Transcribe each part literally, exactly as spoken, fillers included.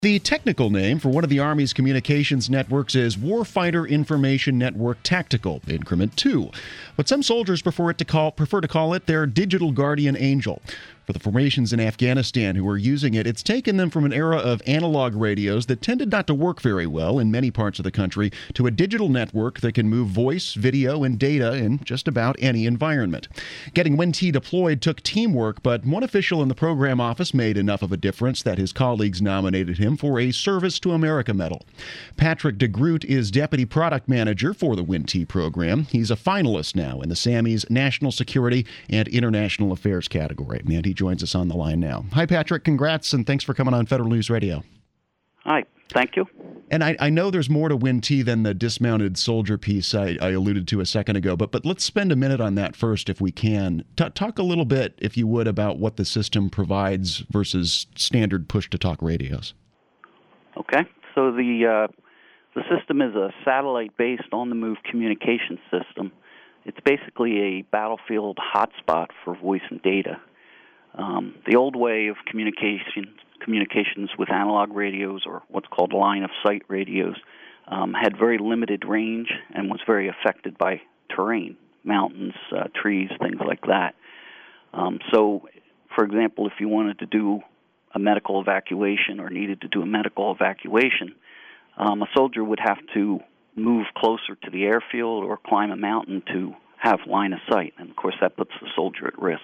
The technical name for one of the Army's communications networks is Warfighter Information Network Tactical, Increment two. But some soldiers prefer, it to call, prefer to call it their Digital Guardian Angel. For the formations in Afghanistan who are using it, it's taken them from an era of analog radios that tended not to work very well in many parts of the country to a digital network that can move voice, video, and data in just about any environment. Getting W I N-T deployed took teamwork, but one official in the program office made enough of a difference that his colleagues nominated him for a Service to America Medal. Patrick DeGroot is Deputy Product Manager for the W I N-T program. He's a finalist now in the SAMMY's National Security and International Affairs category. And he joins us on the line now. Hi, Patrick. Congrats, and thanks for coming on Federal News Radio. Hi. Thank you. And I, I know there's more to W I N-T than the dismounted soldier piece I, I alluded to a second ago, but but let's spend a minute on that first if we can. T- talk a little bit, if you would, about what the system provides versus standard push-to-talk radios. Okay. So the uh, the system is a satellite-based on-the-move communication system. It's basically a battlefield hotspot for voice and data. Um, the old way of communication, communications with analog radios, or what's called line-of-sight radios, um, had very limited range and was very affected by terrain, mountains, uh, trees, things like that. Um, so, for example, if you wanted to do a medical evacuation or needed to do a medical evacuation, um, a soldier would have to move closer to the airfield or climb a mountain to have line of sight, and of course that puts the soldier at risk.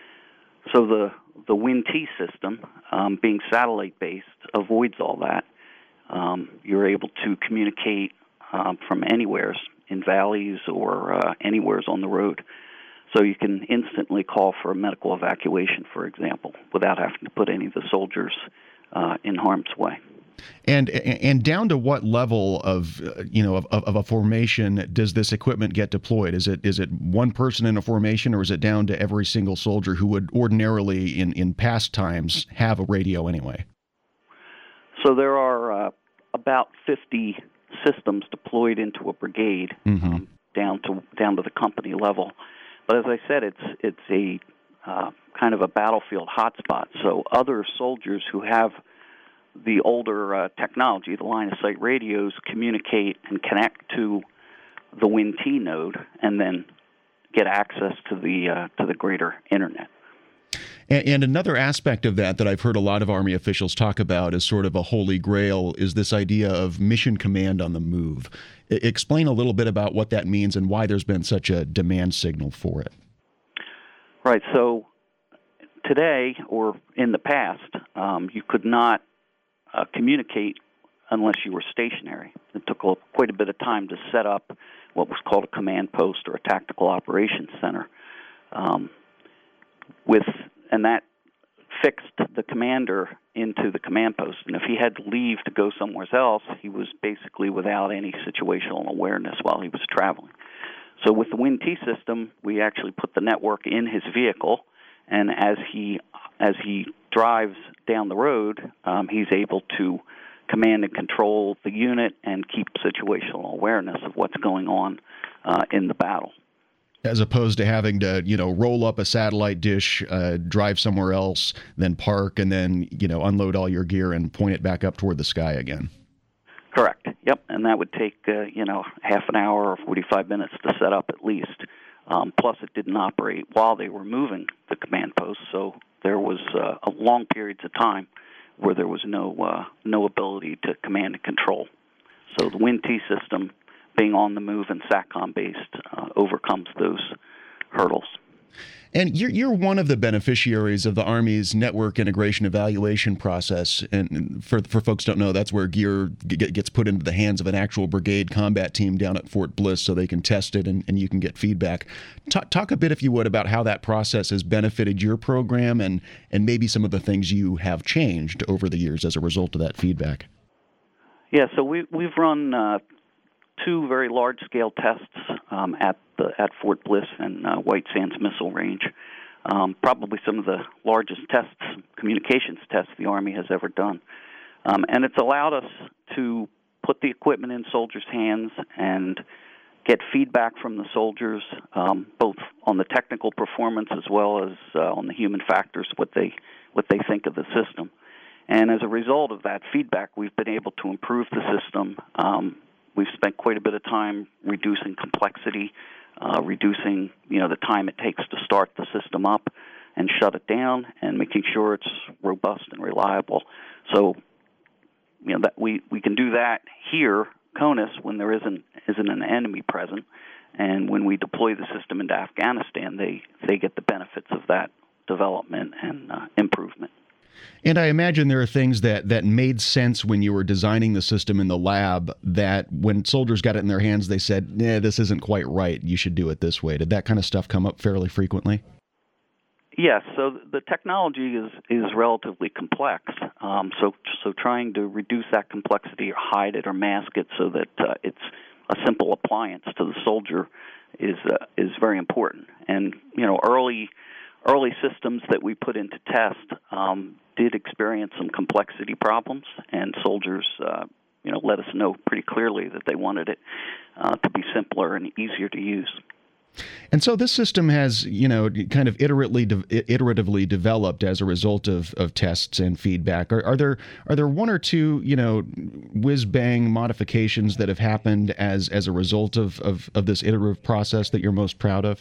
So the, the W I N-T system, um, being satellite-based, avoids all that. Um, you're able to communicate um, from anywheres, in valleys or uh, anywheres on the road. So you can instantly call for a medical evacuation, for example, without having to put any of the soldiers uh, in harm's way. And and down to what level of uh, you know of, of a formation does this equipment get deployed? Is it is it one person in a formation, or is it down to every single soldier who would ordinarily in, in past times have a radio anyway? So there are uh, about fifty systems deployed into a brigade, mm-hmm. um, down to down to the company level. But as I said, it's it's a uh, kind of a battlefield hotspot. So other soldiers who have the older uh, technology, the line-of-sight radios, communicate and connect to the W I N-T node, and then get access to the uh, to the greater internet. And, and another aspect of that that I've heard a lot of Army officials talk about as sort of a holy grail is this idea of mission command on the move. I, explain a little bit about what that means and why there's been such a demand signal for it. Right. So today, or in the past, um, you could not Uh, communicate unless you were stationary. It took a, quite a bit of time to set up what was called a command post or a tactical operations center. Um, with and that fixed the commander into the command post. And if he had to leave to go somewhere else, he was basically without any situational awareness while he was traveling. So with the W I N-T system, we actually put the network in his vehicle, and as he as he drives down the road, um, he's able to command and control the unit and keep situational awareness of what's going on uh, in the battle. As opposed to having to, you know, roll up a satellite dish, uh, drive somewhere else, then park, and then, you know, unload all your gear and point it back up toward the sky again. Correct. Yep, and that would take, uh, you know, half an hour or forty-five minutes to set up at least. Um, plus, it didn't operate while they were moving the command post, so there was uh, a long periods of time where there was no uh, no ability to command and control. So the W I N-T system, being on the move and SATCOM-based, uh, overcomes those hurdles. And you're, you're one of the beneficiaries of the Army's network integration evaluation process. And for, for folks who don't know, that's where gear g- gets put into the hands of an actual brigade combat team down at Fort Bliss so they can test it and, and you can get feedback. Talk, talk a bit, if you would, about how that process has benefited your program and, and maybe some of the things you have changed over the years as a result of that feedback. Yeah, so we, we've run uh, two very large-scale tests um, at the, at Fort Bliss and uh, White Sands Missile Range. Um, probably some of the largest tests, communications tests the Army has ever done. Um, and it's allowed us to put the equipment in soldiers' hands and get feedback from the soldiers, um, both on the technical performance as well as uh, on the human factors, what they what they think of the system. And as a result of that feedback, we've been able to improve the system. Um, we've spent quite a bit of time reducing complexity, uh, reducing you know the time it takes to start the system up and shut it down, and making sure it's robust and reliable. So, you know, that we, we can do that here, CONUS, when there isn't isn't an enemy present, and when we deploy the system into Afghanistan, they they get the benefits of that development and uh, improvement. And I imagine there are things that, that made sense when you were designing the system in the lab that when soldiers got it in their hands, they said, nah, this isn't quite right. You should do it this way. Did that kind of stuff come up fairly frequently? Yes, so the technology is, is relatively complex. Um, so so trying to reduce that complexity or hide it or mask it so that uh, it's a simple appliance to the soldier is uh, is very important. And you know, early early systems that we put into test um, did experience some complexity problems, and soldiers uh, you know let us know pretty clearly that they wanted it uh, to be simpler and easier to use. And so this system has, you know, kind of iteratively, de- iteratively developed as a result of, of tests and feedback. Are, are there are there one or two, you know, whiz-bang modifications that have happened as as a result of, of, of this iterative process that you're most proud of?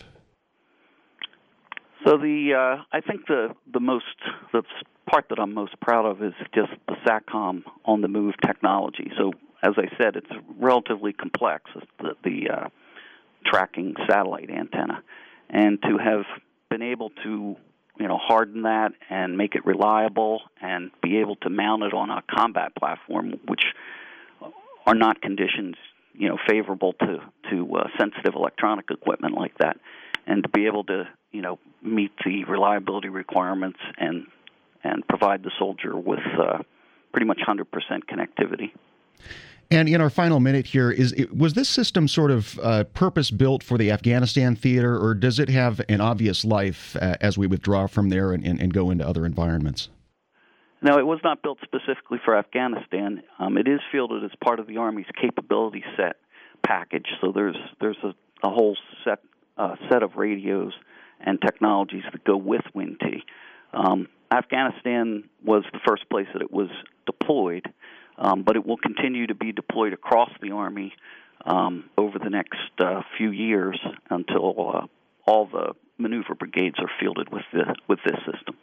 So the uh, I think the the most the part that I'm most proud of is just the SATCOM on the move technology. So as I said, it's relatively complex. The, the uh, tracking satellite antenna, and to have been able to you know harden that and make it reliable and be able to mount it on a combat platform, which are not conditions you know favorable to to uh, sensitive electronic equipment like that, and to be able to you know meet the reliability requirements and and provide the soldier with uh, pretty much one hundred percent connectivity. And in our final minute here, is was this system sort of uh, purpose-built for the Afghanistan theater, or does it have an obvious life uh, as we withdraw from there and, and, and go into other environments? No, it was not built specifically for Afghanistan. Um, it is fielded as part of the Army's capability set package. So there's there's a, a whole set uh, set of radios and technologies that go with W I N T. Um, Afghanistan was the first place that it was deployed. Um, but it will continue to be deployed across the Army um, over the next uh, few years until uh, all the maneuver brigades are fielded with the, with this system.